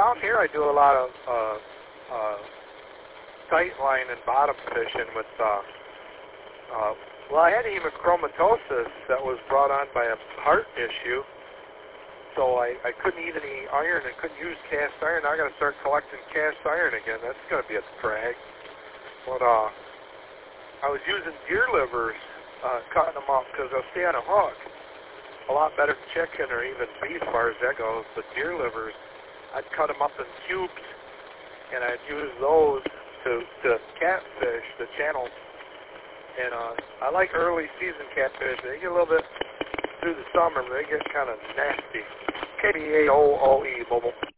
down here I do a lot of tight line and bottom fishing with, well, I had hemochromatosis that was brought on by a heart issue, so I couldn't eat any iron and couldn't use cast iron. Now I got to start collecting cast iron again. That's going to be a drag. But I was using deer livers, cutting them up because they'll stay on a hook a lot better than chicken or even beef as far as that goes. But deer livers, I'd cut them up in cubes, and I'd use those to catfish the channel. And I like early season catfish. They get a little bit through the summer, but they get kind of nasty. KBAOOE, mobile.